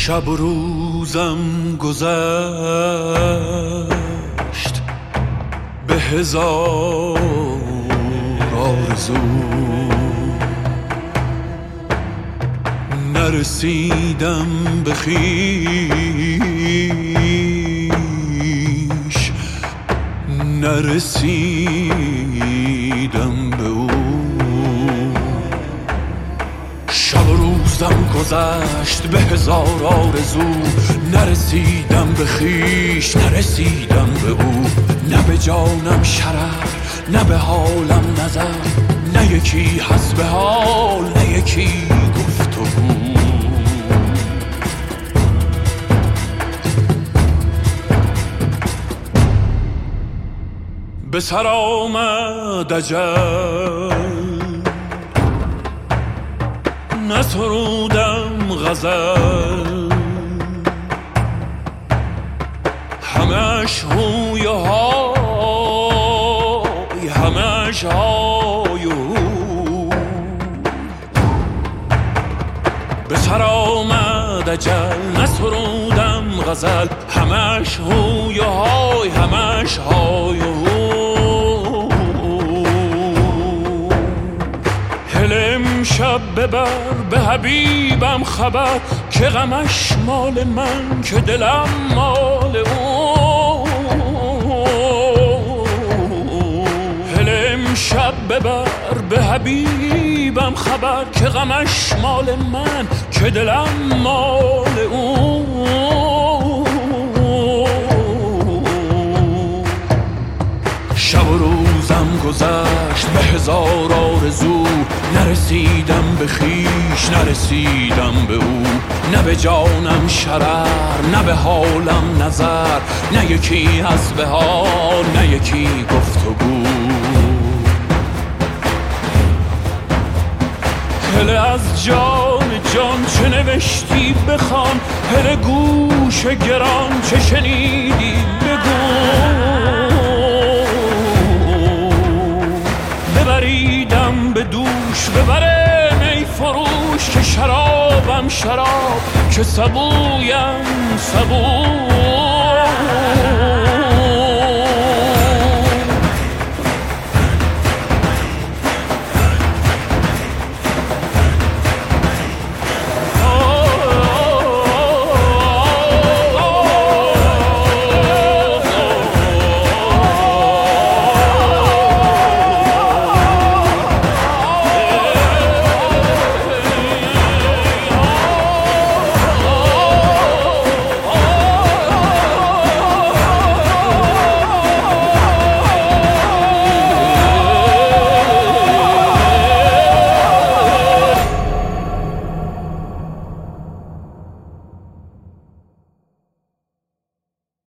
شب و روزم گذشت به هزار آرزو، نرسیدم به خویش، نرسیدم به او. شب و روزم گذشت به هزار آرزو، نرسیدم به خویش، نرسیدم به او. نه به جانم شرف، نه به حالم نظر، نه یکی هست به حال، نه یکی گفتگو. به سر آمد اجل، نسرودم غزل، همش هوی و های، همش های و هو. به سر آمد اجل، نسرودم غزل، همش هوی و های، همش های و هو. امشب ببر به حبیبم خبر، که غمش مال من، که دلم مال او. هل امشب ببر به حبیبم خبر، که غمش مال من، که دلم مال او. شب و روزم گذشت به هزار آرزو، نرسیدم به خویش، نرسیدم به او. نه به جانم شرر، نه به حالم نظر، نه یکی هست به حال، نه یکی گفتگو. هله از جان جان چه نوشتی بخوان، هله گوش گران چه شنیدی بگو. ببریدم به دوش، ببره می فروش، که شرابم شراب، که سبویم سبو.